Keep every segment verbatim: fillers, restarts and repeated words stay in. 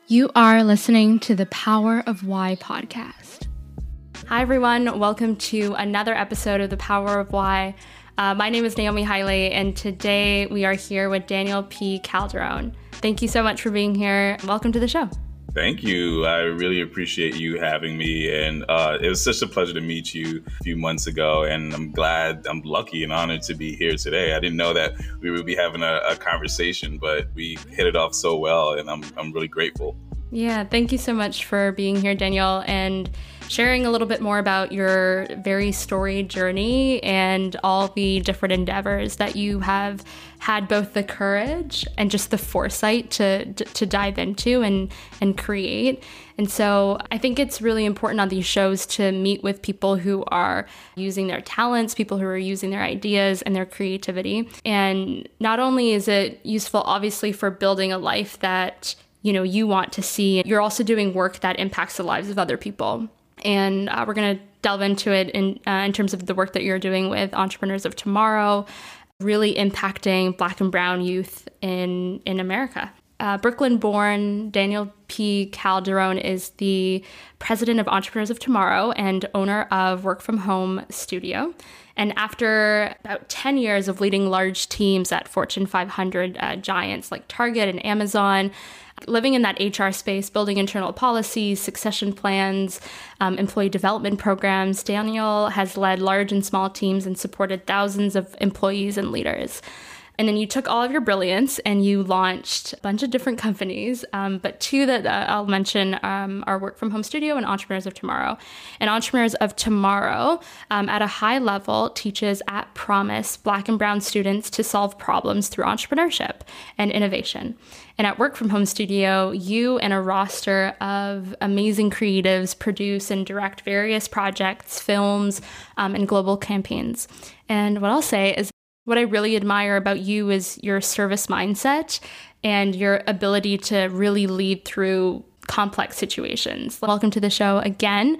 You are listening to the Power of Why podcast. Hi, everyone. Welcome to another episode of the Power of Why. Uh, my name is Naomi Haile, and today we are here with Daniel P. Calderon. Thank you so much for being here. Welcome to the show. Thank you. I really appreciate you having me. And uh, it was such a pleasure to meet you a few months ago. And I'm glad, I'm lucky and honored to be here today. I didn't know that we would be having a, a conversation, but we hit it off so well. And I'm I'm really grateful. Yeah, thank you so much for being here, Daniel, and sharing a little bit more about your very storied journey and all the different endeavors that you have had both the courage and just the foresight to to dive into and and create. And so I think it's really important on these shows to meet with people who are using their talents, people who are using their ideas and their creativity. And not only is it useful, obviously, for building a life that you know you want to see, you're also doing work that impacts the lives of other people. And uh, we're going to delve into it in uh, in terms of the work that you're doing with Entrepreneurs of Tomorrow, really impacting Black and Brown youth in, in America. Uh, Brooklyn-born Daniel P. Calderon is the president of Entrepreneurs of Tomorrow and owner of Work From Home Studio. And after about ten years of leading large teams at Fortune five hundred uh, giants like Target and Amazon, living in that H R space, building internal policies, succession plans, um, employee development programs, Daniel has led large and small teams and supported thousands of employees and leaders. And then you took all of your brilliance and you launched a bunch of different companies, um, but two that uh, I'll mention um, are Work From Home Studio and Entrepreneurs of Tomorrow. And Entrepreneurs of Tomorrow, um, at a high level, teaches at Promise Black and Brown students to solve problems through entrepreneurship and innovation. And at Work From Home Studio, you and a roster of amazing creatives produce and direct various projects, films, um, and global campaigns. And what I'll say is, what I really admire about you is your service mindset and your ability to really lead through complex situations. Welcome to the show again,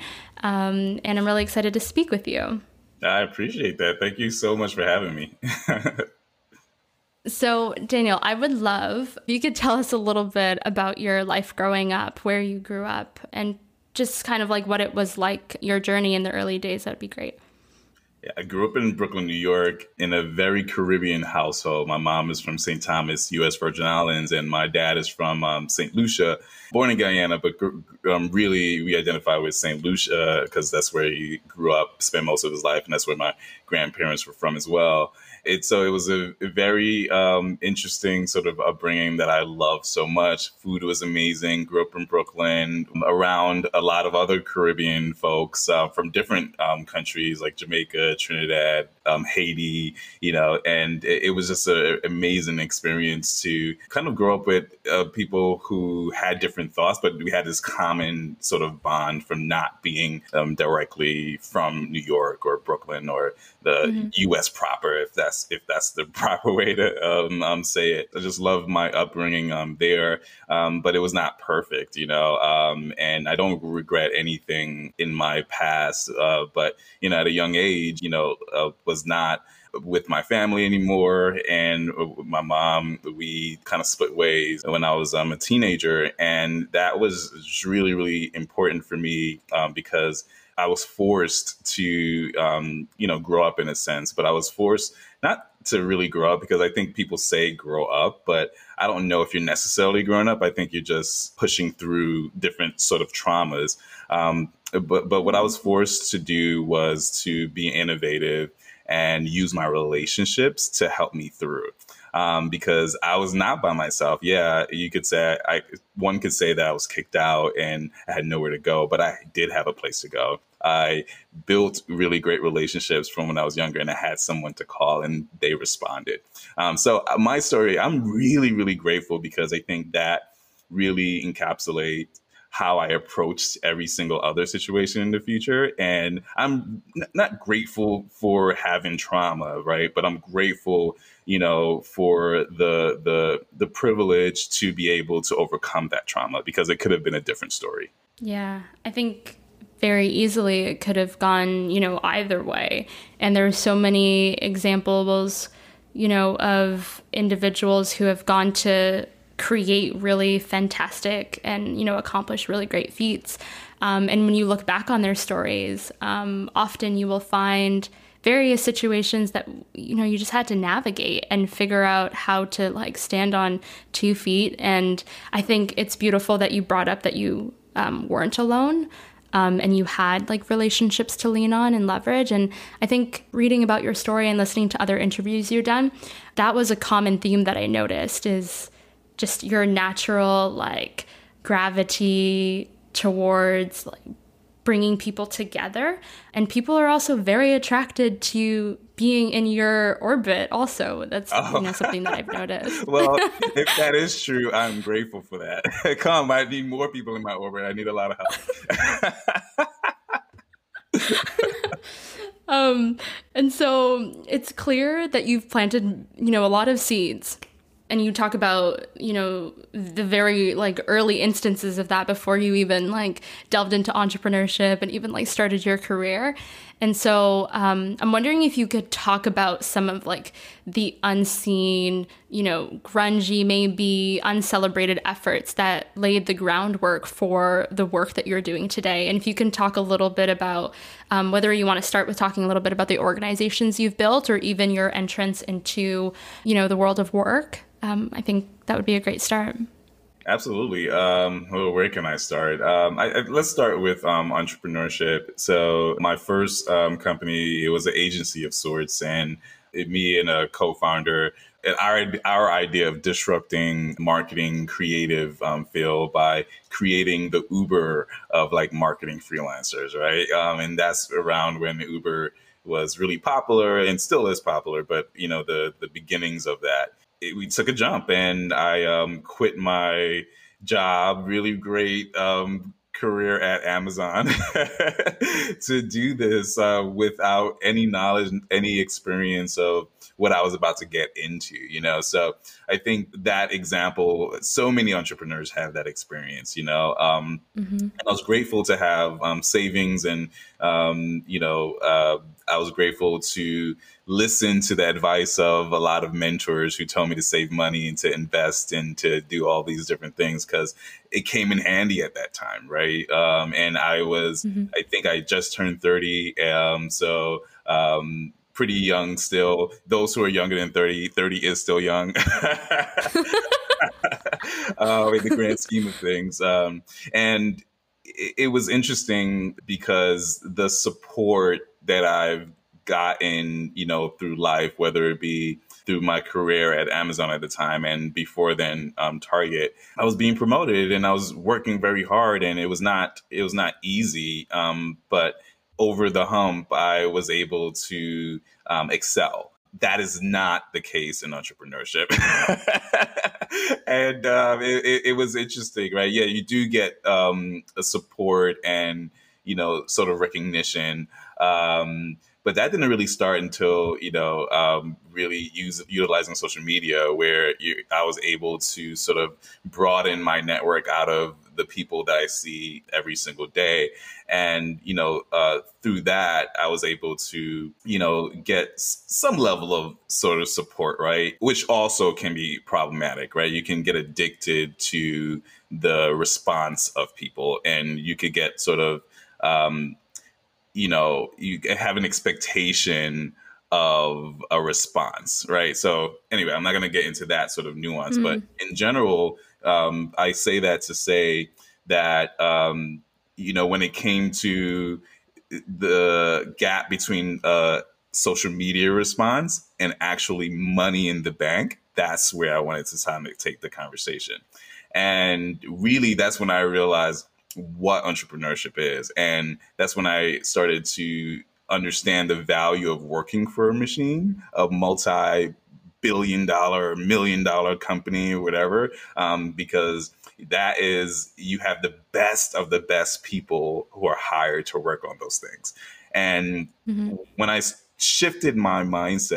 um, and I'm really excited to speak with you. I appreciate that. Thank you so much for having me. So, Daniel, I would love if you could tell us a little bit about your life growing up, where you grew up, and just kind of like what it was like, your journey in the early days. That'd be great. Yeah, I grew up in Brooklyn, New York, in a very Caribbean household. My mom is from Saint Thomas, U S Virgin Islands, and my dad is from um, Saint Lucia, born in Guyana, but um, really we identify with Saint Lucia because that's where he grew up, spent most of his life, and that's where my grandparents were from as well. It, so it was a, a very um, interesting sort of upbringing that I loved so much. Food was amazing. Grew up in Brooklyn, around a lot of other Caribbean folks uh, from different um, countries like Jamaica, Trinidad, um, Haiti, you know, and it, it was just an amazing experience to kind of grow up with uh, people who had different thoughts, but we had this common sort of bond from not being um, directly from New York or Brooklyn or the mm-hmm. U S proper, if that's if that's the proper way to um, um, say it. I just love my upbringing um, there, um, but it was not perfect, you know, um, and I don't regret anything in my past. Uh, but, you know, at a young age, you know, uh, was not with my family anymore. And my mom, we kind of split ways when I was um, a teenager. And that was really, really important for me um, because I was forced to, um, you know, grow up in a sense, but I was forced not to really grow up because I think people say grow up, but I don't know if you're necessarily growing up. I think you're just pushing through different sort of traumas. Um, but, but what I was forced to do was to be innovative and use my relationships to help me through. Um, because I was not by myself. Yeah, you could say I, one could say that I was kicked out and I had nowhere to go, but I did have a place to go. I built really great relationships from when I was younger, and I had someone to call, and they responded. Um, so my story, I'm really, really grateful because I think that really encapsulates how I approached every single other situation in the future. And I'm n- not grateful for having trauma, right? But I'm grateful, you know, for the the the privilege to be able to overcome that trauma because it could have been a different story. Yeah, I think very easily it could have gone, you know, either way. And there's so many examples, you know, of individuals who have gone to create really fantastic and, you know, accomplish really great feats. Um, and when you look back on their stories, um, often you will find various situations that, you know, you just had to navigate and figure out how to like stand on two feet. And I think it's beautiful that you brought up that you um, weren't alone. Um, and you had like relationships to lean on and leverage. And I think reading about your story and listening to other interviews you've done, that was a common theme that I noticed, is just your natural like gravity towards like bringing people together. And people are also very attracted to being in your orbit also. That's oh. you know, something that I've noticed. Well, if that is true, I'm grateful for that. Come, I need more people in my orbit. I need a lot of help. um, and so it's clear that you've planted, you know, a lot of seeds. And you talk about, you know, the very like early instances of that before you even like delved into entrepreneurship and even like started your career. And so um, I'm wondering if you could talk about some of like the unseen, you know, grungy, maybe uncelebrated efforts that laid the groundwork for the work that you're doing today. And if you can talk a little bit about um, whether you want to start with talking a little bit about the organizations you've built or even your entrance into, you know, the world of work. Um, I think that would be a great start. Absolutely. Um, well, where can I start? Um, I, I, let's start with um, entrepreneurship. So my first um, company, it was an agency of sorts, and it, me and a co-founder, and our our idea of disrupting marketing creative um, field by creating the Uber of like marketing freelancers, right? Um, and that's around when Uber was really popular and still is popular, but you know the the beginnings of that. It, we took a jump, and I um, quit my job, really great um, career at Amazon, to do this uh, without any knowledge, any experience of what I was about to get into, you know? So I think that example, so many entrepreneurs have that experience, you know? Um, mm-hmm. And I was grateful to have um, savings and, um, you know, uh, I was grateful to listen to the advice of a lot of mentors who told me to save money and to invest and to do all these different things, because it came in handy at that time, right? Um, and I was, mm-hmm. I think I just turned thirty. Um, so um, pretty young still. Those who are younger than thirty, thirty is still young. uh, in the grand scheme of things. Um, and it, it was interesting because the support that I've gotten, you know, through life, whether it be through my career at Amazon at the time and before then, um, Target, I was being promoted and I was working very hard, and it was not, it was not easy. Um, but over the hump, I was able to um, excel. That is not the case in entrepreneurship. And um, it, it, it was interesting, right? Yeah, you do get um, a support and, you know, sort of recognition. Um, but that didn't really start until, you know, um, really use, utilizing social media, where you, I was able to sort of broaden my network out of the people that I see every single day. And, you know, uh, through that, I was able to, you know, get s- some level of sort of support, right? Which also can be problematic, right? You can get addicted to the response of people, and you could get sort of, um, you know, you have an expectation of a response, right? So anyway, I'm not going to get into that sort of nuance, mm. but in general, um, I say that to say that, um, you know, when it came to the gap between uh, social media response and actually money in the bank, that's where I wanted to time to take the conversation. And really, that's when I realized what entrepreneurship is. And that's when I started to understand the value of working for a machine, a multi-billion dollar, million dollar company or whatever, um, because that is, you have the best of the best people who are hired to work on those things. And mm-hmm. when I shifted my mindset,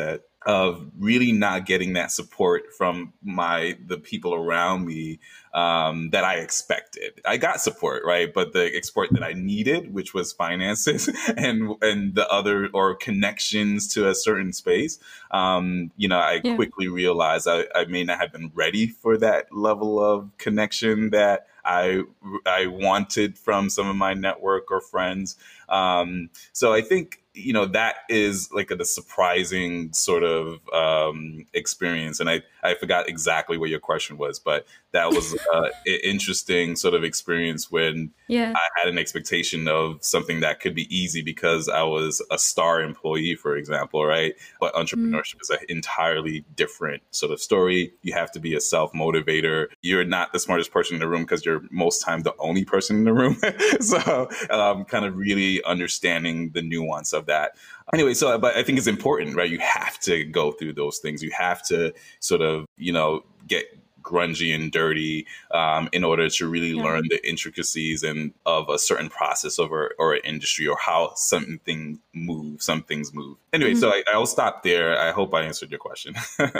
of really not getting that support from my the people around me um, that I expected. I got support, right? But the support that I needed, which was finances and and the other or connections to a certain space, um, you know, I Yeah. quickly realized I, I may not have been ready for that level of connection that I I wanted from some of my network or friends. Um, so I think, you know, that is like a, the surprising sort of um, experience. And I, I forgot exactly what your question was, but that was uh, an interesting sort of experience when Yeah. I had an expectation of something that could be easy because I was a star employee, for example, right? But Mm. entrepreneurship is an entirely different sort of story. You have to be a self-motivator. You're not the smartest person in the room because you're most times the only person in the room. so um, kind of really understanding the nuance of that. Anyway, so but I think it's important, right? You have to go through those things. You have to sort of, you know, get grungy and dirty um, in order to really Yeah. learn the intricacies and of a certain process over or an industry or how something move, some things move. Anyway, Mhm. so I, I'll stop there. I hope I answered your question.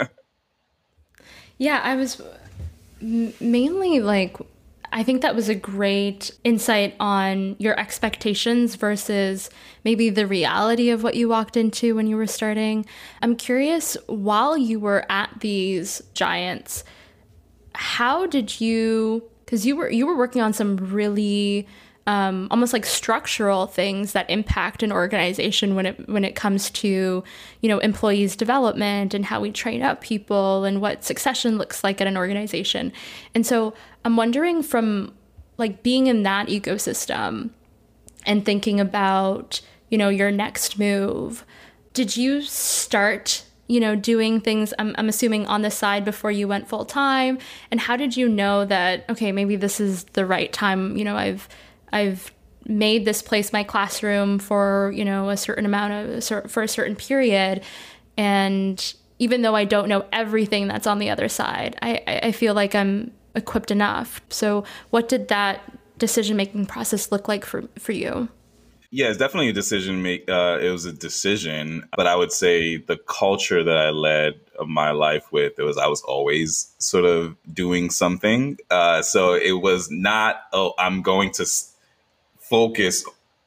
Yeah, I was m- mainly like, I think that was a great insight on your expectations versus maybe the reality of what you walked into when you were starting. I'm curious, while you were at these giants, how did you, because you were you were working on some really um, almost like structural things that impact an organization when it when it comes to, you know, employees development and how we train up people and what succession looks like at an organization. And so I'm wondering, from like being in that ecosystem and thinking about, you know, your next move, did you start, you know, doing things, I'm, I'm assuming, on the side before you went full time? And how did you know that, okay, maybe this is the right time? You know, I've, I've made this place my classroom for, you know, a certain amount of, for a certain period. And even though I don't know everything that's on the other side, I, I feel like I'm equipped enough. So what did that decision-making process look like for, for you? Yeah, it's definitely a decision make. Uh, it was a decision, but I would say the culture that I led my life with, it was I was always sort of doing something. Uh, so it was not, oh, I'm going to s- focus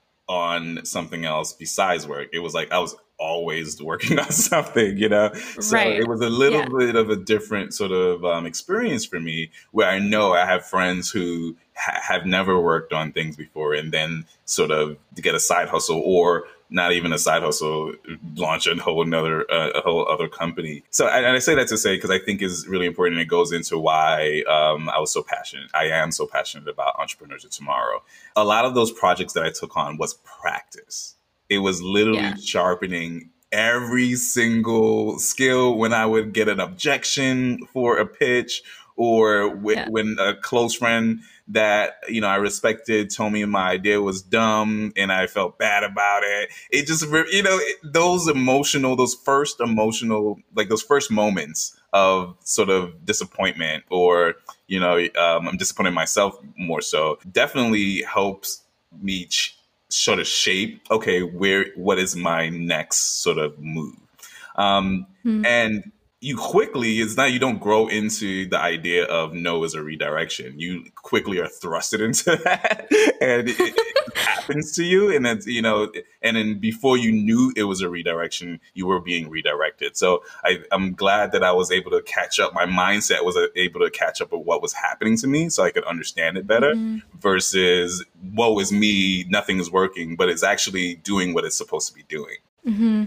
on something else besides work. It was like I was always working on something, you know? So it Right. was a little Yeah. bit of a different sort of um, experience for me where I know I have friends who ha- have never worked on things before and then sort of to get a side hustle or not even a side hustle, launch a whole another, uh, a whole other company. So, and I say that to say, because I think is really important. It goes into why um, I was so passionate. I am so passionate about Entrepreneurs of Tomorrow. A lot of those projects that I took on was practice. It was literally Yeah. sharpening every single skill when I would get an objection for a pitch or w- Yeah. when a close friend that, you know, I respected told me my idea was dumb and I felt bad about it. It just, you know, it, those emotional, those first emotional, like those first moments of sort of disappointment or, you know, um, I'm disappointed in myself more so, definitely helps me ch- sort of shape, okay, where, what is my next sort of move? Um, Hmm. and you quickly, it's not, you don't grow into the idea of no as a redirection. You quickly are thrusted into that and it, it happens to you. And then, you know, and then before you knew it was a redirection, you were being redirected. So I, I'm glad that I was able to catch up. My mindset was able to catch up with what was happening to me so I could understand it better Mm-hmm. versus woe is me, nothing is working, but it's actually doing what it's supposed to be doing. Mm-hmm.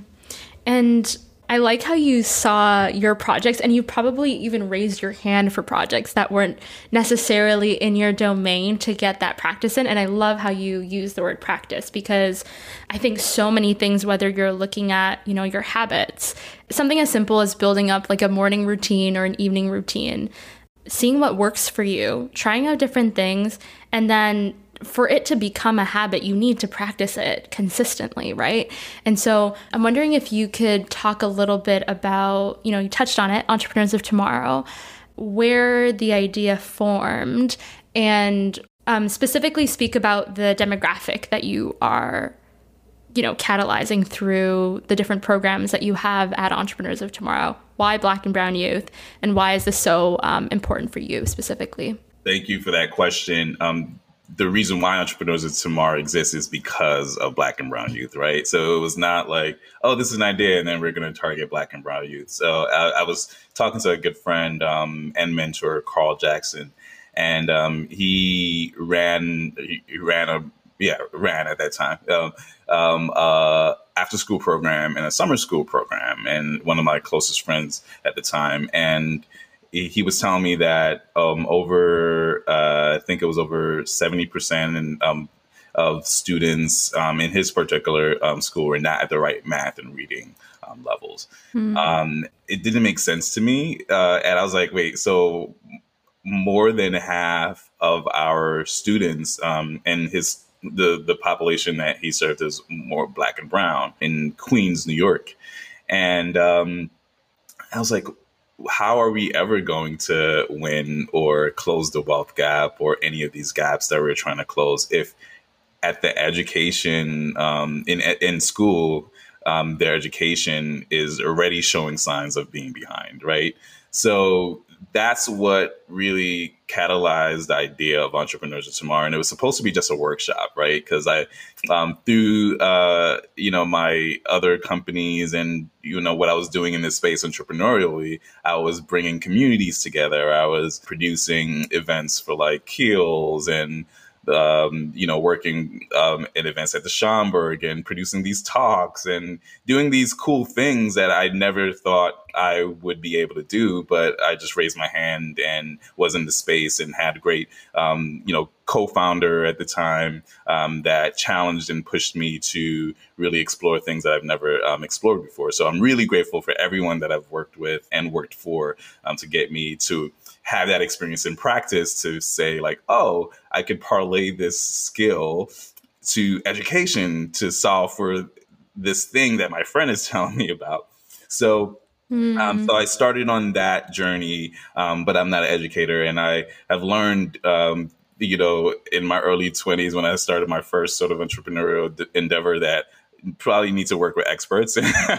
And I like how you saw your projects, and you probably even raised your hand for projects that weren't necessarily in your domain to get that practice in. And I love how you use the word practice, because I think so many things, whether you're looking at, you know, your habits, something as simple as building up like a morning routine or an evening routine, seeing what works for you, trying out different things, and then for it to become a habit, you need to practice it consistently, right? And so I'm wondering if you could talk a little bit about, you know, you touched on it, Entrepreneurs of Tomorrow, where the idea formed, and um, specifically speak about the demographic that you are you know, catalyzing through the different programs that you have at Entrepreneurs of Tomorrow? Why Black and Brown youth? And why is this so um, important for you specifically? Thank you for that question. Um, the reason why Entrepreneurs of Tomorrow exists is because of Black and Brown youth, right? So it was not like, oh, this is an idea, and then we're going to target Black and Brown youth. So I, I was talking to a good friend um, and mentor, Carl Jackson, and um, he ran, he ran a, yeah, ran at that time, um, um, uh, after school program and a summer school program, and one of my closest friends at the time. And he was telling me that um, over, uh, I think it was over seventy percent and, um, of students um, in his particular um, school were not at the right math and reading um, levels. Mm. Um, it didn't make sense to me. Uh, and I was like, wait, so more than half of our students um, and his the, the population that he served is more Black and brown in Queens, New York. And um, I was like, how are we ever going to win or close the wealth gap or any of these gaps that we're trying to close if at the education um, in in school, um, their education is already showing signs of being behind, right? So that's what really catalyzed the idea of Entrepreneurs of Tomorrow. And it was supposed to be just a workshop, right? Because I, um, through, uh, you know, my other companies and, you know, what I was doing in this space entrepreneurially, I was bringing communities together. I was producing events for like Keels and, um, you know, working um, in events at the Schomburg and producing these talks and doing these cool things that I never thought I would be able to do. But I just raised my hand and was in the space and had a great, um, you know, co-founder at the time um, that challenged and pushed me to really explore things that I've never um, explored before. So I'm really grateful for everyone that I've worked with and worked for um, to get me to have that experience in practice to say like, oh, I could parlay this skill to education to solve for this thing that my friend is telling me about. So, mm. um, so I started on that journey, um, but I'm not an educator, and I have learned, um, you know, in my early twenties when I started my first sort of entrepreneurial d- endeavor that probably need to work with experts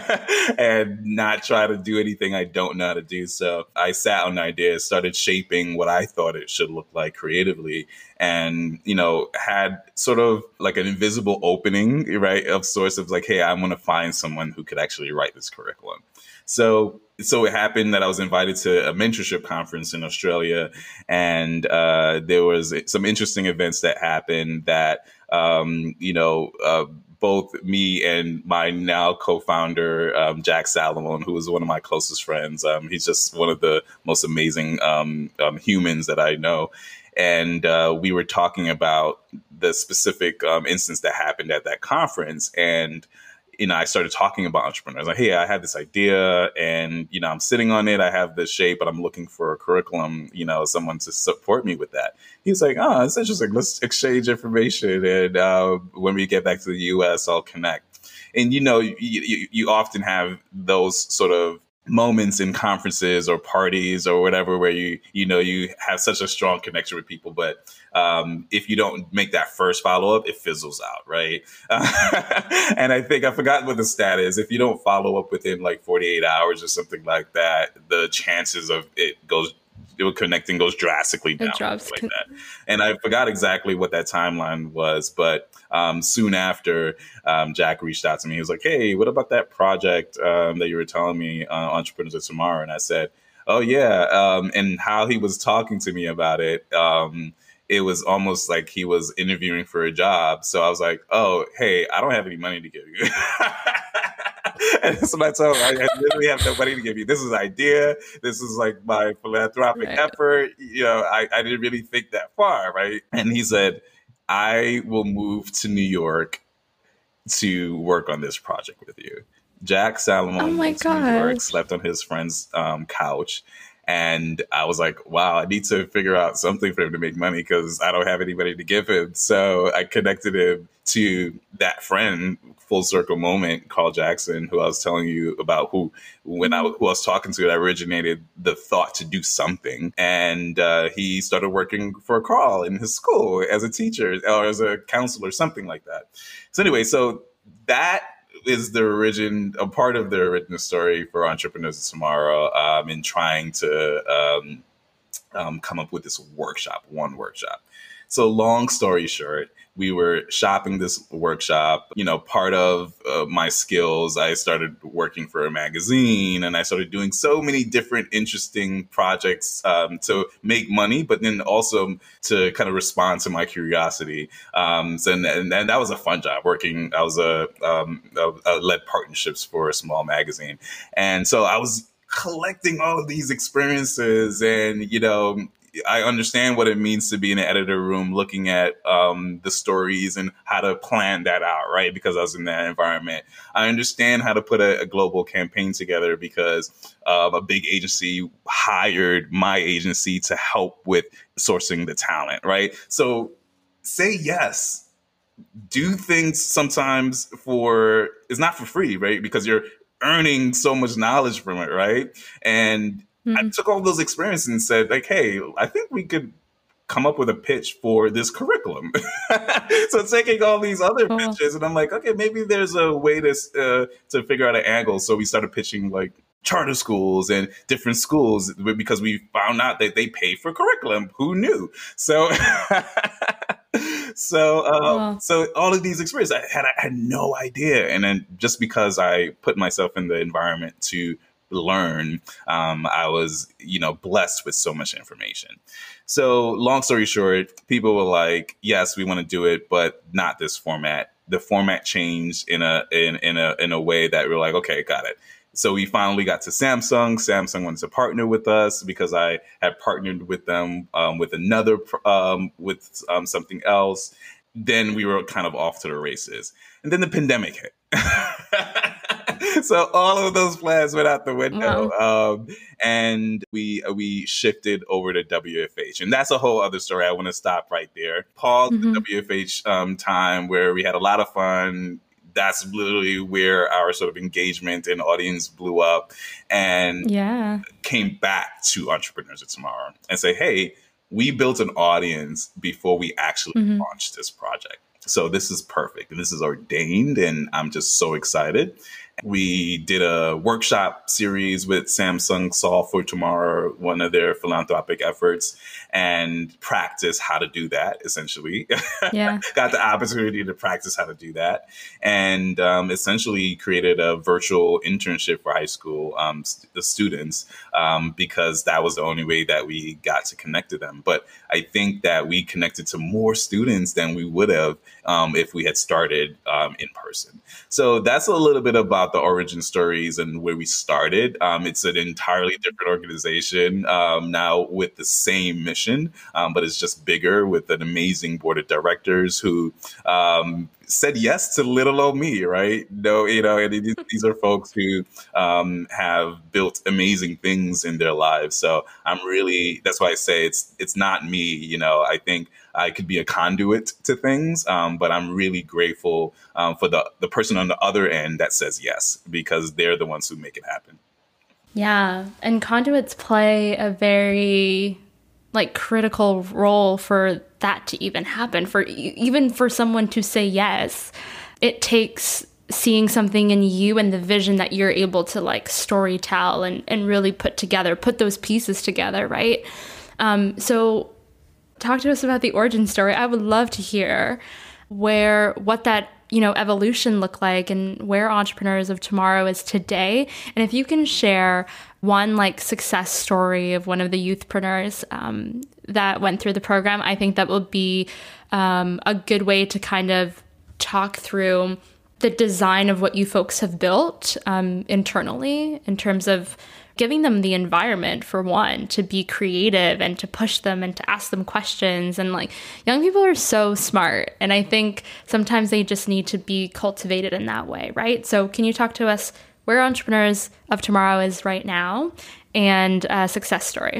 and not try to do anything I don't know how to do. So I sat on the idea, started shaping what I thought it should look like creatively, and, you know, had sort of like an invisible opening, right, of sorts of like, hey, I'm going to find someone who could actually write this curriculum. So so it happened that I was invited to a mentorship conference in Australia, and uh, there was some interesting events that happened that, um, you know, uh, both me and my now co-founder, um, Jack Salomon, who is one of my closest friends. Um, he's just one of the most amazing um, um, humans that I know. And uh, we were talking about the specific um, instance that happened at that conference. And, you know, I started talking about entrepreneurs. Like, hey, I had this idea and, you know, I'm sitting on it. I have this shape, but I'm looking for a curriculum, you know, someone to support me with that. He was like, oh, it's interesting. Let's exchange information. And uh, when we get back to the U S, I'll connect. And, you know, you, you, you often have those sort of moments in conferences or parties or whatever where you, you know, you have such a strong connection with people. But um, if you don't make that first follow up, it fizzles out. Right. Uh, and I think I forgot what the stat is. If you don't follow up within like forty-eight hours or something like that, the chances of it goes connecting goes drastically down. It drops. Like that. And I forgot exactly what that timeline was, but um, soon after, um, Jack reached out to me. He was like, hey, what about that project um, that you were telling me, uh, Entrepreneurs of Tomorrow? And I said, oh, yeah. Um, and how he was talking to me about it, um, it was almost like he was interviewing for a job. So I was like, oh, hey, I don't have any money to give you. And so I told him, I literally have no money to give you. This is an idea. This is like my philanthropic right. effort. You know, I, I didn't really think that far, right? And he said, I will move to New York to work on this project with you. Jack Salomon oh moved to New York, slept on his friend's um, couch. And I was like, wow, I need to figure out something for him to make money because I don't have anybody to give him. So I connected him to that friend, full circle moment, Carl Jackson, who I was telling you about, who when I who I was talking to, that originated the thought to do something. And uh, he started working for Carl in his school as a teacher or as a counselor, something like that. So anyway, so that is the origin, a part of the original story for Entrepreneurs of Tomorrow, um, in trying to um, um, come up with this workshop, one workshop. So long story short, we were shopping this workshop. You know, part of uh, my skills, I started working for a magazine, and I started doing so many different interesting projects um, to make money, but then also to kind of respond to my curiosity. Um, so, and, and, and that was a fun job working. I was a, um, a, a led partnerships for a small magazine. And so I was collecting all of these experiences, and, you know, I understand what it means to be in an editor room looking at um, the stories and how to plan that out, right? Because I was in that environment. I understand how to put a, a global campaign together because uh, a big agency hired my agency to help with sourcing the talent, right? So say yes. Do things sometimes for, it's not for free, right? Because you're earning so much knowledge from it, right? And Mm-hmm. I took all those experiences and said, like, hey, I think we could come up with a pitch for this curriculum. So taking all these other oh. pitches, and I'm like, okay, maybe there's a way to uh, to figure out an angle. So we started pitching like charter schools and different schools because we found out that they pay for curriculum. Who knew? So. So, um, oh. so all of these experiences, I had, I had no idea. And then just because I put myself in the environment to learn, um, I was, you know, blessed with so much information. So long story short, people were like, yes, we want to do it, but not this format. The format changed in a, in, in a, in a way that we were like, okay, got it. So we finally got to Samsung. Samsung wanted to partner with us because I had partnered with them um, with another, um, with um, something else. Then we were kind of off to the races. And then the pandemic hit. So all of those plans went out the window. Wow. Um, and we we shifted over to W F H. And that's a whole other story. I want to stop right there. Paused mm-hmm. the W F H um, time where we had a lot of fun. That's literally where our sort of engagement and audience blew up, and yeah. came back to Entrepreneurs of Tomorrow and say, hey, we built an audience before we actually mm-hmm. launched this project. So this is perfect. And this is ordained. And I'm just so excited. We did a workshop series with Samsung Solve for Tomorrow, one of their philanthropic efforts, and practice how to do that, essentially. Yeah. Got the opportunity to practice how to do that. And um, essentially created a virtual internship for high school um, st- the students um, because that was the only way that we got to connect to them. But I think that we connected to more students than we would have um, if we had started um, in person. So that's a little bit about the origin stories and where we started. Um, it's an entirely different organization um, now with the same mission, um, but it's just bigger with an amazing board of directors who um, said yes to little old me, right? No, you know, and these, these are folks who um, have built amazing things in their lives. So I'm really, that's why I say it's it's not me. You know, I think I could be a conduit to things, um, but I'm really grateful um, for the the person on the other end that says yes, because they're the ones who make it happen. Yeah, and conduits play a very like critical role for that to even happen, for even for someone to say yes. It takes seeing something in you and the vision that you're able to like story tell and, and really put together, put those pieces together, right? Um, so talk to us about the origin story. I would love to hear where, what that, you know, evolution looked like and where Entrepreneurs of Tomorrow is today. And if you can share one like success story of one of the youthpreneurs um, that went through the program, I think that would be um, a good way to kind of talk through the design of what you folks have built um, internally in terms of giving them the environment, for one, to be creative and to push them and to ask them questions. And like, young people are so smart. And I think sometimes they just need to be cultivated in that way, right? So can you talk to us where Entrepreneurs of Tomorrow is right now and a success story?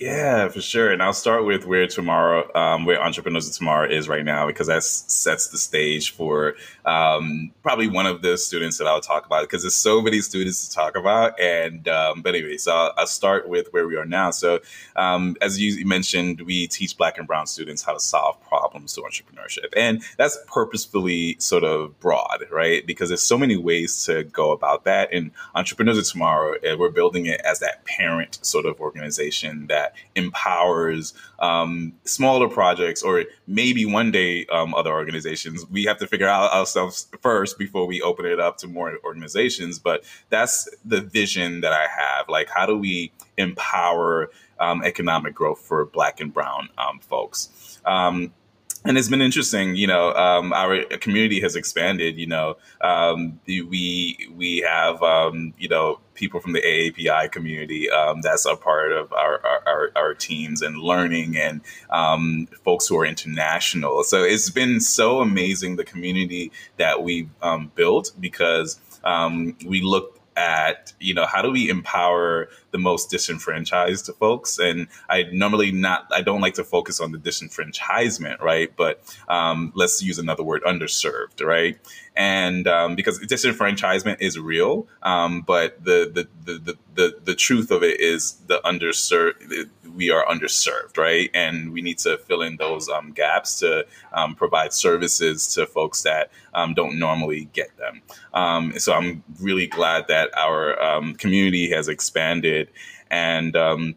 Yeah, for sure. And I'll start with where tomorrow, um, where Entrepreneurs of Tomorrow is right now, because that sets the stage for um, probably one of the students that I'll talk about, because there's so many students to talk about. And um, but anyway, so I'll, I'll start with where we are now. So um, as you mentioned, we teach Black and Brown students how to solve problems through entrepreneurship, and that's purposefully sort of broad, right? Because there's so many ways to go about that. And Entrepreneurs of Tomorrow, uh, we're building it as that parent sort of organization that empowers um, smaller projects, or maybe one day um, other organizations. We have to figure out ourselves first before we open it up to more organizations. But that's the vision that I have. Like, how do we empower um, economic growth for Black and Brown um, folks? Um, And it's been interesting, you know, um, our community has expanded, you know, um, we we have, um, you know, people from the A A P I community um, that's a part of our, our, our teams, and learning, and um, folks who are international. So it's been so amazing, the community that we've um, built, because um, we look at, you know, how do we empower the most disenfranchised folks? And I normally not, I don't like to focus on the disenfranchisement, right? But um, let's use another word, underserved, right? And um, because disenfranchisement is real, um, but the, the the the the the truth of it is the underserved. We are underserved, right? And we need to fill in those um, gaps to um, provide services to folks that um, don't normally get them. Um, so I'm really glad that our um, community has expanded, and um,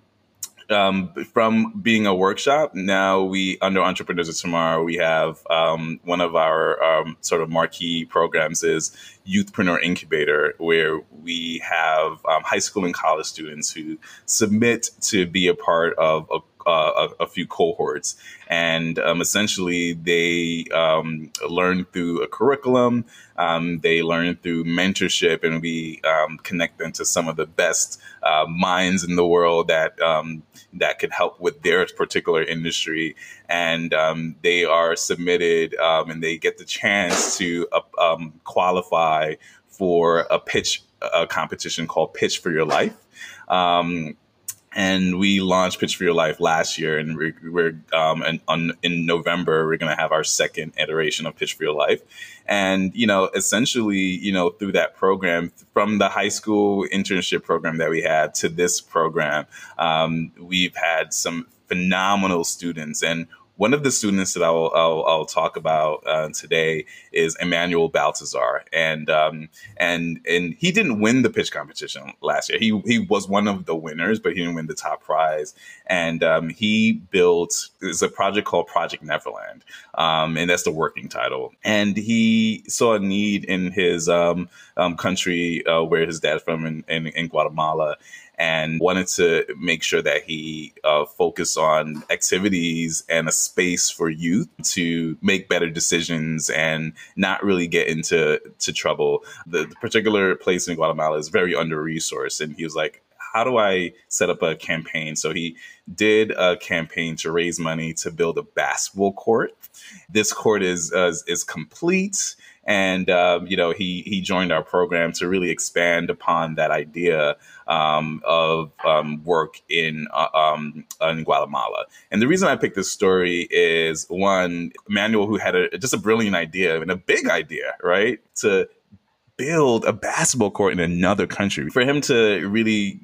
Um, from being a workshop, now we, under Entrepreneurs of Tomorrow, we have um, one of our um, sort of marquee programs is Youthpreneur Incubator, where we have um, high school and college students who submit to be a part of a Uh, a, a few cohorts, and um, essentially they um, learn through a curriculum. Um, they learn through mentorship, and we um, connect them to some of the best uh, minds in the world that um, that could help with their particular industry. And um, they are submitted, um, and they get the chance to uh, um, qualify for a pitch a competition called Pitch for Your Life. Um, And we launched Pitch for Your Life last year, and we're, we're um, and on, in November, we're going to have our second iteration of Pitch for Your Life. And, you know, essentially, you know, through that program, from the high school internship program that we had to this program, um, we've had some phenomenal students. And one of the students that I'll, I'll, I'll talk about uh, today is Emmanuel Baltazar, and um, and and he didn't win the pitch competition last year. He he was one of the winners, but he didn't win the top prize. And um, he built it's a project called Project Neverland, um, and that's the working title. And he saw a need in his um, um, country uh, where his dad's from, in, in, in Guatemala, and wanted to make sure that he uh, focused on activities and a space for youth to make better decisions and not really get into to trouble. The, the particular place in Guatemala is very under-resourced, and he was like, how do I set up a campaign? So he did a campaign to raise money to build a basketball court. This court is uh, is complete. And, um, you know, he he joined our program to really expand upon that idea um, of um, work in uh, um, in Guatemala. And the reason I picked this story is, one, Emmanuel, who had a, just a brilliant idea and a big idea, right, to build a basketball court in another country. For him to really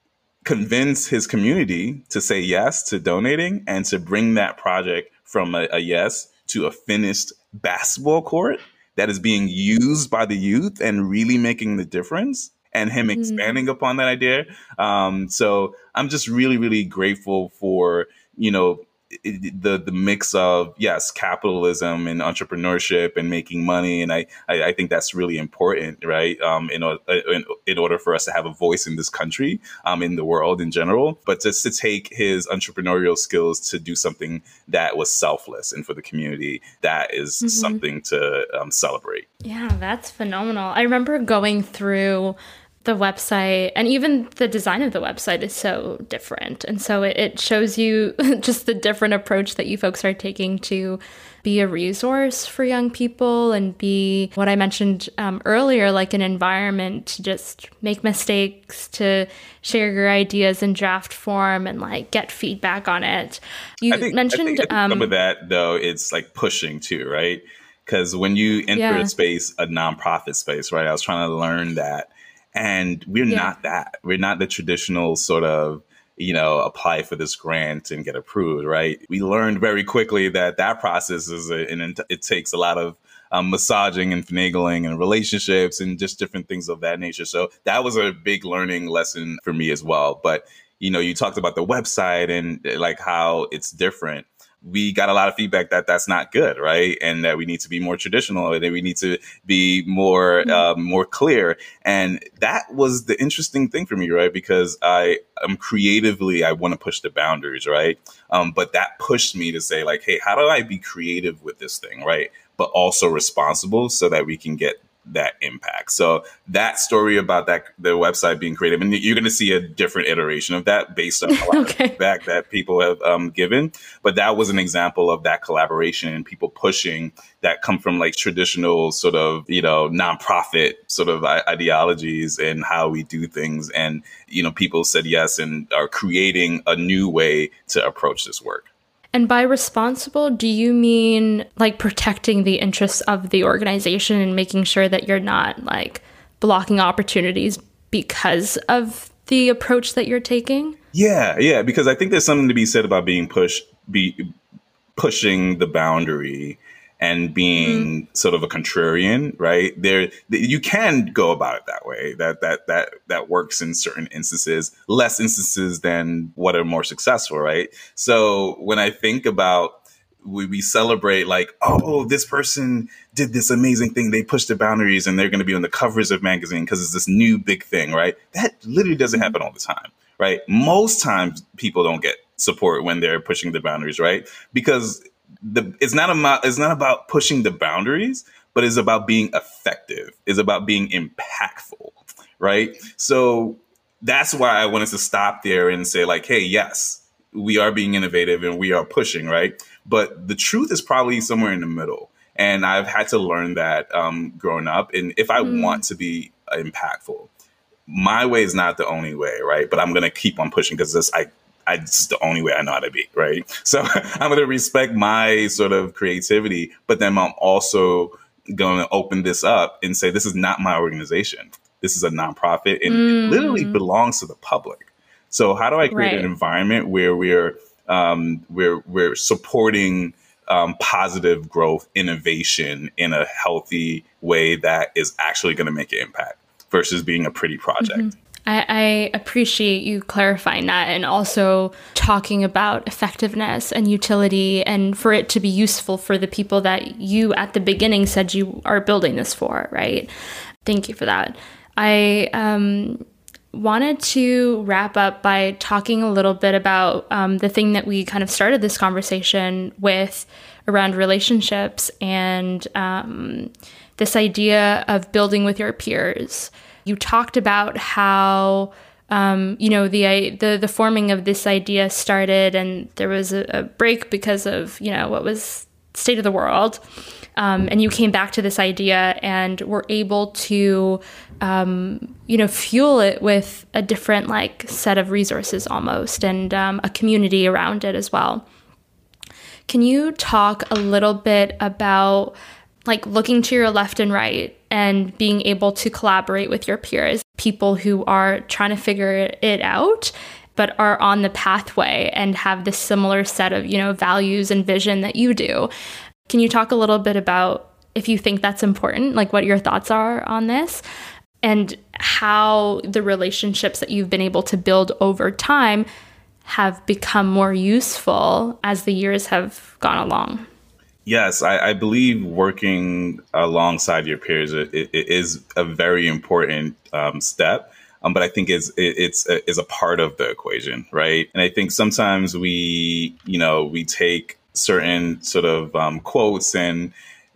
convince his community to say yes to donating, and to bring that project from a, a yes to a finished basketball court that is being used by the youth and really making the difference, and him mm-hmm. expanding upon that idea. Um, so I'm just really, really grateful for, you know, the the mix of, yes, capitalism and entrepreneurship and making money. And I, I, I think that's really important, right? Um, in, in, in order for us to have a voice in this country, um, in the world in general, but just to take his entrepreneurial skills to do something that was selfless and for the community, that is mm-hmm. something to um, celebrate. Yeah, that's phenomenal. I remember going through the website and even the design of the website is so different. And so it, it shows you just the different approach that you folks are taking to be a resource for young people and be what I mentioned um, earlier, like an environment to just make mistakes, to share your ideas in draft form and like get feedback on it. You I think, mentioned I think um, some of that though, it's like pushing too, right? Because when you enter yeah. a space, a nonprofit space, right? I was trying to learn that. And we're yeah. not that. We're not the traditional sort of, you know, apply for this grant and get approved, right? We learned very quickly that that process is, a, and it takes a lot of um, massaging and finagling and relationships and just different things of that nature. So that was a big learning lesson for me as well. But, you know, you talked about the website and like how it's different. We got a lot of feedback that that's not good, right? And that we need to be more traditional and that we need to be more, mm-hmm. um, more clear. And that was the interesting thing for me, right? Because I am creatively, I want to push the boundaries, right? Um, but that pushed me to say like, hey, how do I be creative with this thing, right? But also responsible so that we can get that impact. So that story about that, the website being creative, and you're going to see a different iteration of that based on a lot okay. of feedback that people have um, given. But that was an example of that collaboration and people pushing that come from like traditional sort of, you know, nonprofit sort of ideologies and how we do things. And, you know, people said yes and are creating a new way to approach this work. And by responsible, do you mean like protecting the interests of the organization and making sure that you're not like blocking opportunities because of the approach that you're taking? Yeah, yeah, because I think there's something to be said about being pushed, be pushing the boundary and being mm. sort of a contrarian, right? There, you can go about it that way. That that that that works in certain instances, less instances than what are more successful, right? So when I think about, we, we celebrate like, oh, this person did this amazing thing. They pushed the boundaries, and they're going to be on the covers of magazine because it's this new big thing, right? That literally doesn't happen all the time, right? Most times, people don't get support when they're pushing the boundaries, right? Because The, it's not about it's not about pushing the boundaries, but it's about being effective. It's about being impactful, right? So that's why I wanted to stop there and say like, hey, yes, we are being innovative and we are pushing, right? But the truth is probably somewhere in the middle. And I've had to learn that um, growing up. And if I mm. want to be impactful, my way is not the only way, right? But I'm going to keep on pushing because this I. I, it's the only way I know how to be, right? So I'm going to respect my sort of creativity, but then I'm also going to open this up and say, this is not my organization. This is a nonprofit and mm. it literally belongs to the public. So how do I create right. an environment where we're, um, we're, we're supporting um, positive growth, innovation in a healthy way that is actually going to make an impact versus being a pretty project? Mm-hmm. I, I appreciate you clarifying that and also talking about effectiveness and utility and for it to be useful for the people that you at the beginning said you are building this for, right? Thank you for that. I um, wanted to wrap up by talking a little bit about um, the thing that we kind of started this conversation with around relationships and um, this idea of building with your peers. You talked about how, um, you know, the, the the forming of this idea started and there was a, a break because of, you know, what was state of the world. Um, and you came back to this idea and were able to, um, you know, fuel it with a different like set of resources almost and um, a community around it as well. Can you talk a little bit about like looking to your left and right and being able to collaborate with your peers, people who are trying to figure it out, but are on the pathway and have this similar set of, you know, values and vision that you do. Can you talk a little bit about if you think that's important, like what your thoughts are on this and how the relationships that you've been able to build over time have become more useful as the years have gone along? Yes, I, I believe working alongside your peers it, it is a very important um, step, um, but I think it's it, it's a, is a part of the equation, right? And I think sometimes we, you know, we take certain sort of um, quotes and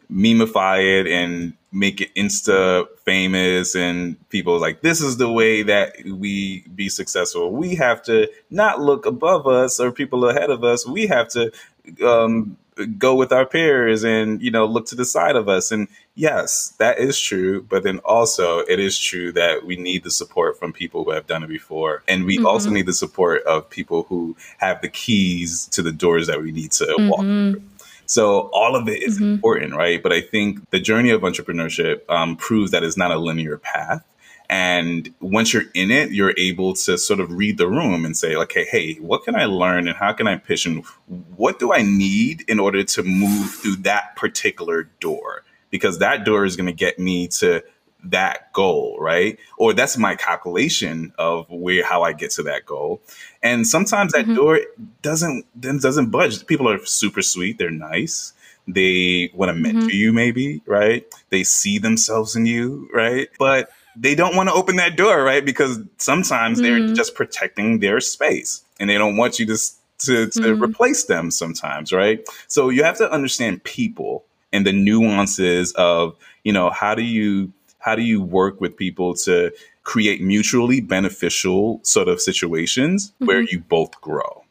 memify it and make it insta famous, and people are like, this is the way that we be successful. We have to not look above us or people ahead of us. We have to um, go with our peers and, you know, look to the side of us. And yes, that is true. But then also it is true that we need the support from people who have done it before. And we mm-hmm. also need the support of people who have the keys to the doors that we need to mm-hmm. walk through. So all of it is mm-hmm. important, right? But I think the journey of entrepreneurship um, proves that it's not a linear path. And once you're in it, you're able to sort of read the room and say, like, hey, hey, what can I learn and how can I pitch and what do I need in order to move through that particular door? Because that door is going to get me to that goal, right? Or that's my calculation of where how I get to that goal. And sometimes that mm-hmm. door doesn't then doesn't budge. People are super sweet. They're nice. They want to mentor mm-hmm. you, maybe, right? They see themselves in you, right? But they don't want to open that door, right? Because sometimes mm-hmm. they're just protecting their space and they don't want you to, to, to mm-hmm. replace them sometimes, right? So you have to understand people and the nuances of, you know, how do you how do you work with people to create mutually beneficial sort of situations mm-hmm. where you both grow?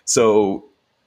So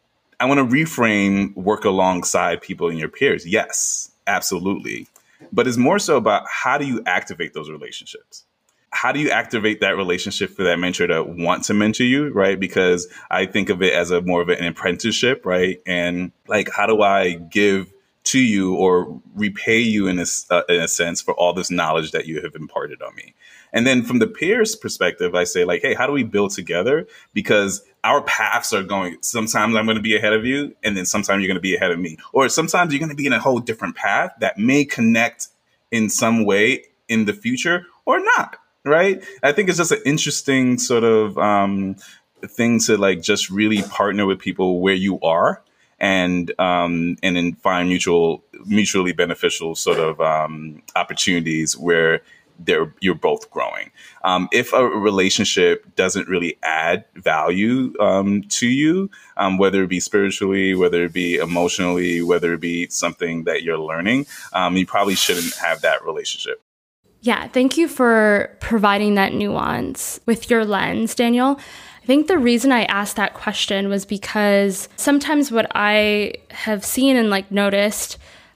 I want to reframe work alongside people and your peers. Yes, absolutely. But it's more so about how do you activate those relationships? How do you activate that relationship for that mentor to want to mentor you, right? Because I think of it as a more of an apprenticeship, right? And like, how do I give to you or repay you in a, uh, in a sense for all this knowledge that you have imparted on me? And then from the peers perspective, I say like, hey, how do we build together? Because our paths are going, sometimes I'm going to be ahead of you and then sometimes you're going to be ahead of me. Or sometimes you're going to be in a whole different path that may connect in some way in the future or not, right? I think it's just an interesting sort of um, thing to like just really partner with people where you are. And um, and then find mutual, mutually beneficial sort of um, opportunities where they're you're both growing. Um, if a relationship doesn't really add value um, to you, um, whether it be spiritually, whether it be emotionally, whether it be something that you're learning, um, you probably shouldn't have that relationship. Yeah, thank you for providing that nuance with your lens, Daniel. I think the reason I asked that question was because sometimes what I have seen and like noticed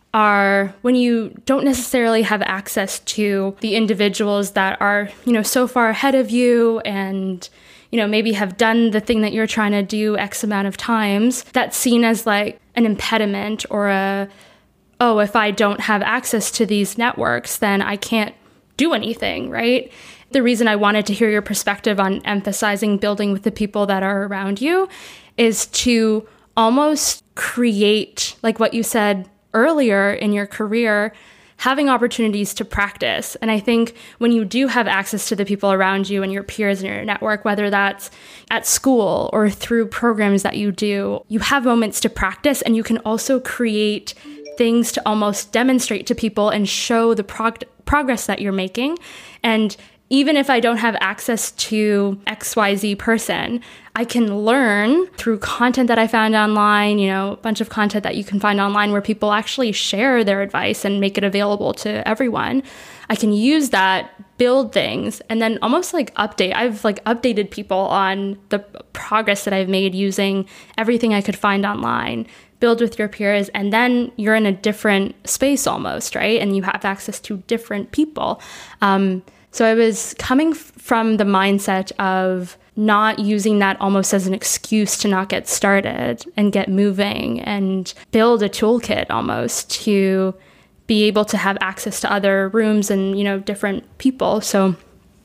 are when you don't necessarily have access to the individuals that are, you know, so far ahead of you and, you know, maybe have done the thing that you're trying to do X amount of times, that's seen as like an impediment or a, oh, if I don't have access to these networks, then I can't do anything, right? The reason I wanted to hear your perspective on emphasizing building with the people that are around you is to almost create, like what you said earlier in your career, having opportunities to practice. And I think when you do have access to the people around you and your peers and your network, whether that's at school or through programs that you do, you have moments to practice, and you can also create things to almost demonstrate to people and show the prog- progress that you're making. And even if I don't have access to X Y Z person, I can learn through content that I found online, you know, a bunch of content that you can find online where people actually share their advice and make it available to everyone. I can use that, build things, and then almost like update. I've like updated people on the progress that I've made using everything I could find online. Build with your peers, and then you're in a different space almost, right? And you have access to different people. Um, So I was coming f- from the mindset of not using that almost as an excuse to not get started and get moving and build a toolkit almost to be able to have access to other rooms and, you know, different people. So,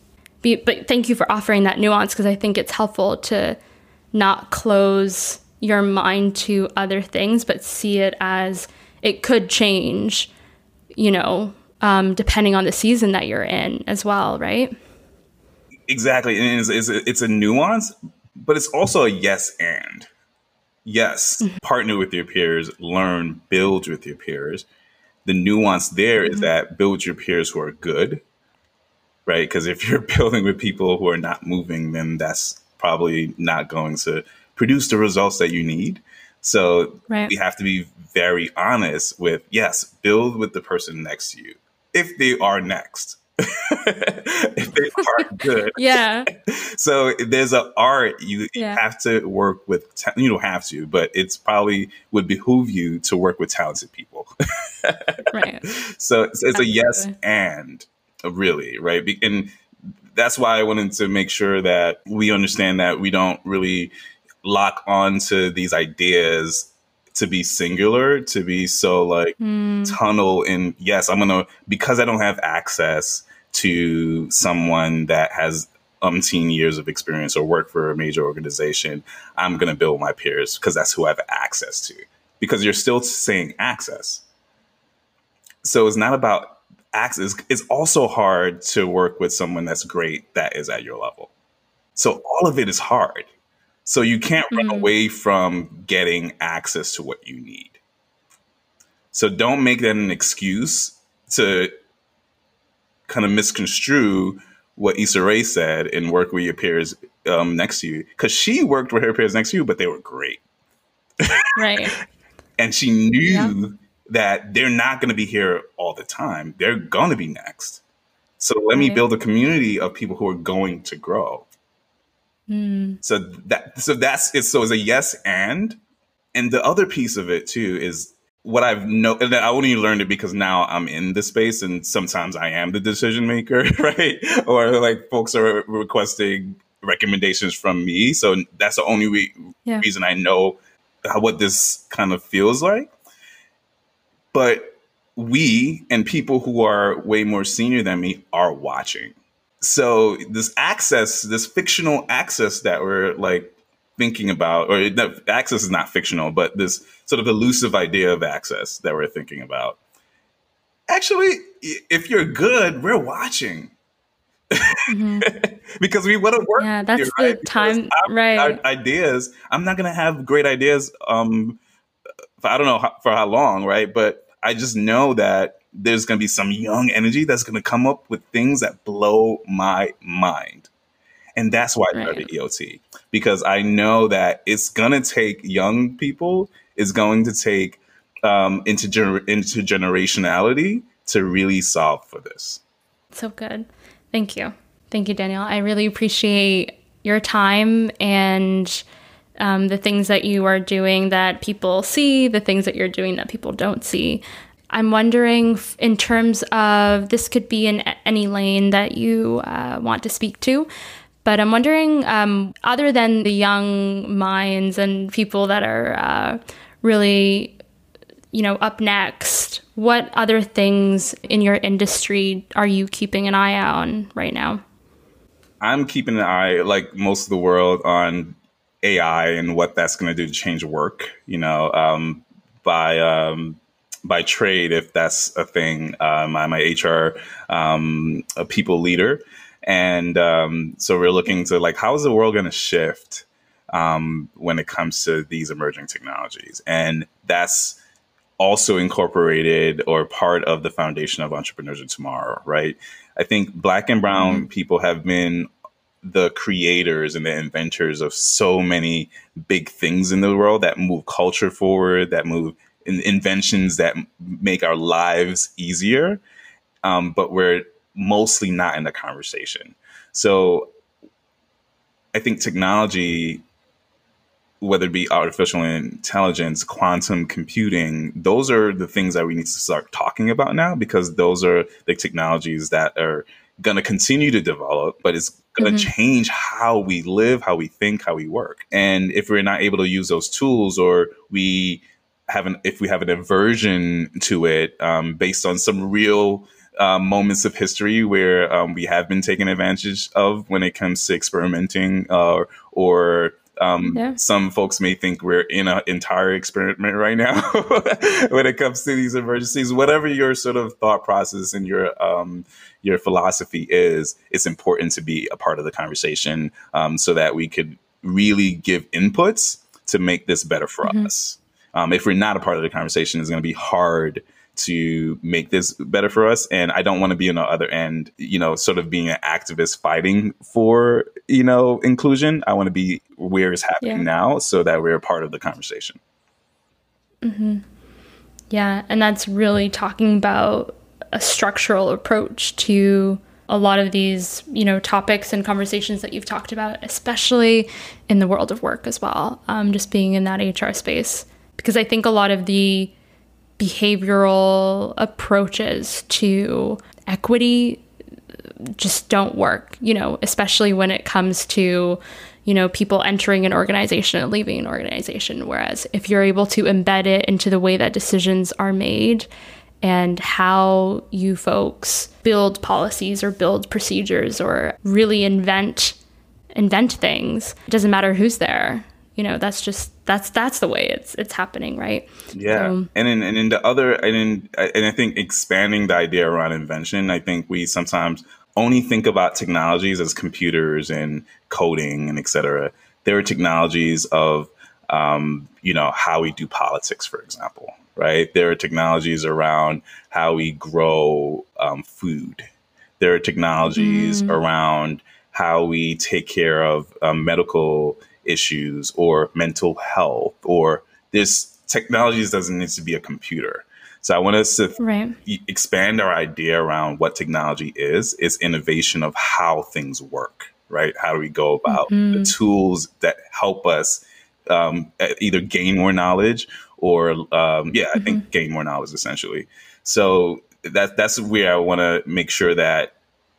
be, but thank you for offering that nuance, because I think it's helpful to not close your mind to other things, but see it as it could change, you know, Um, depending on the season that you're in as well, right? Exactly. And it's, it's, a, it's a nuance, but it's also a yes and. Yes, mm-hmm. Partner with your peers, learn, build with your peers. The nuance there mm-hmm. is that build your peers who are good, right? Because if you're building with people who are not moving, then that's probably not going to produce the results that you need. So Right. we have to be very honest with, yes, build with the person next to you. If they are next. If they are good. Yeah. So there's an art you Yeah. have to work with. Ta- you don't have to, but it's probably would behoove you to work with talented people. Right. So it's, it's a yes Absolutely. and really, right? Be- And that's why I wanted to make sure that we understand that we don't really lock on to these ideas to be singular, to be so like Mm, tunnel in. Yes, I'm gonna, because I don't have access to someone that has umpteen years of experience or work for a major organization, I'm gonna build my peers because that's who I have access to. Because you're still saying access. So it's not about access. It's also hard to work with someone that's great that is at your level. So all of it is hard. So you can't run mm, away from getting access to what you need. So don't make that an excuse to kind of misconstrue what Issa Rae said and work with your peers um, next to you. Because she worked with her peers next to you, but they were great. right. And she Yeah. knew that they're not going to be here all the time. They're going to be next. So let me Right. build a community of people who are going to grow. Mm, So that so that's it. So it's a yes and. And the other piece of it too is what I've know and I only learned it because now I'm in the space and sometimes I am the decision maker, right? Or like folks are requesting recommendations from me. So that's the only re- yeah. reason I know how, what this kind of feels like. But we and people who are way more senior than me are watching. So this access, this fictional access that we're like thinking about, or no, access is not fictional, but this sort of elusive idea of access that we're thinking about. Actually, if you're good, we're watching Hmm. because we want to work Yeah. with you, That's the right? Because time. our, Right. our ideas, I'm not going to have great ideas um, for I don't know how, for how long, right? But I just know that there's going to be some young energy that's going to come up with things that blow my mind. And that's why I Right. started E O T, because I know that it's going to take young people, it's going to take um, intergener- intergenerationality to really solve for this. So good. Thank you. Thank you, Daniel. I really appreciate your time and um, the things that you are doing that people see, the things that you're doing that people don't see. I'm wondering, f- in terms of this, could be in a- any lane that you uh, want to speak to, but I'm wondering, um, other than the young minds and people that are uh, really, you know, up next, what other things in your industry are you keeping an eye on right now? I'm keeping an eye, like most of the world, on A I and what that's going to do to change work. You know, um, by um, by trade, if that's a thing. Um, I'm a H R um, a people leader, and um, so we're looking to like, how is the world going to shift um, when it comes to these emerging technologies, and that's also incorporated or part of the foundation of Entrepreneurs of Tomorrow, right? I think Black and Brown Mm-hmm. people have been the creators and the inventors of so many big things in the world that move culture forward, that move in inventions that m- make our lives easier. Um, but we're mostly not in the conversation. So I think technology, whether it be artificial intelligence, quantum computing, those are the things that we need to start talking about now, because those are the technologies that are going to continue to develop, but it's going to Mm-hmm. change how we live, how we think, how we work. And if we're not able to use those tools, or we have an, if we have an aversion to it um, based on some real um, moments of history where um, we have been taken advantage of when it comes to experimenting uh, or um, Yeah. some folks may think we're in an entire experiment right now when it comes to these emergencies. Whatever your sort of thought process and your um, your philosophy is, it's important to be a part of the conversation um, so that we could really give inputs to make this better for Mm-hmm. us. Um, if we're not a part of the conversation, it's going to be hard to make this better for us. And I don't want to be on the other end, you know, sort of being an activist fighting for, you know, inclusion. I want to be where it's happening Yeah. now so that we're a part of the conversation. Mm-hmm. Yeah, and that's really talking about a structural approach to a lot of these, you know, topics and conversations that you've talked about, especially in the world of work as well, um, just being in that H R space. Because I think a lot of the behavioral approaches to equity just don't work, you know, especially when it comes to, you know, people entering an organization and leaving an organization. Whereas if you're able to embed it into the way that decisions are made and how you folks build policies or build procedures or really invent invent things, it doesn't matter who's there. You know, that's just that's that's the way it's it's happening, right? Yeah, so, and in and in the other and in and I think expanding the idea around invention, I think we sometimes only think about technologies as computers and coding and et cetera. There are technologies of um, you know, how we do politics, for example, right? There are technologies around how we grow um, food. There are technologies mm. around how we take care of um, medical issues or mental health, or this technologies doesn't need to be a computer. So I want us to right. th- expand our idea around what technology is. It's innovation of how things work, right? How do we go about mm-hmm. the tools that help us um, either gain more knowledge or, um, yeah, mm-hmm. I think gain more knowledge essentially. So that, that's where I want to make sure that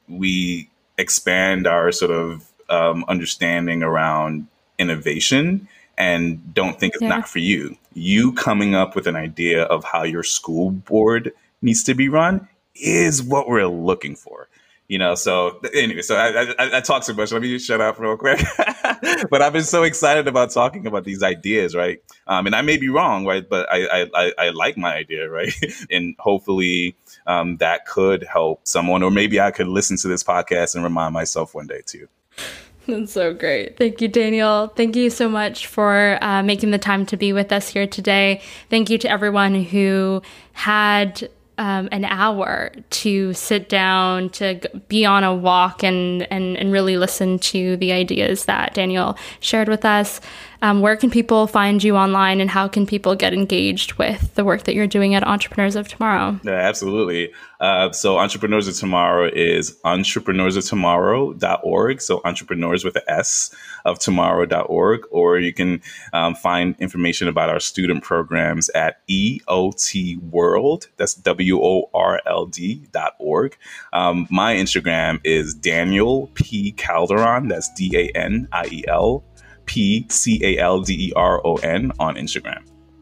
we expand our sort of um, understanding around innovation and don't think it's yeah. not for you. You coming up with an idea of how your school board needs to be run is what we're looking for. You know, so anyway, so I, I, I talk so much. Let me just shut up real quick. But I've been so excited about talking about these ideas, right? Um, and I may be wrong, right? But I, I, I like my idea, right? And hopefully um, that could help someone, or maybe I could listen to this podcast and remind myself one day too. That's so great. Thank you, Daniel. Thank you so much for uh, making the time to be with us here today. Thank you to everyone who had um, an hour to sit down, to g- be on a walk and, and, and really listen to the ideas that Daniel shared with us. Um, where can people find you online, and how can people get engaged with the work that you're doing at Entrepreneurs of Tomorrow? Yeah, absolutely. Uh, so Entrepreneurs of Tomorrow is entrepreneurs of tomorrow dot org. So entrepreneurs with an S of tomorrow dot org. Or you can um, find information about our student programs at E O T World. That's W O R L D dot org. Um, my Instagram is Daniel P. Calderon. That's D A N I E L P C A L D E R O N on Instagram.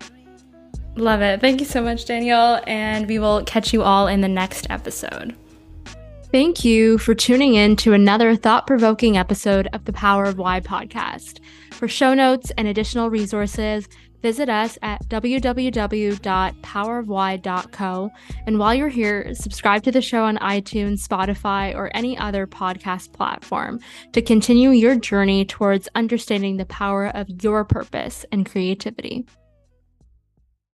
Love it. Thank you so much, Daniel. And we will catch you all in the next episode. Thank you for tuning in to another thought-provoking episode of the Power of Why podcast. For show notes and additional resources, visit us at w w w dot power of why dot co. And while you're here, subscribe to the show on iTunes, Spotify, or any other podcast platform to continue your journey towards understanding the power of your purpose and creativity.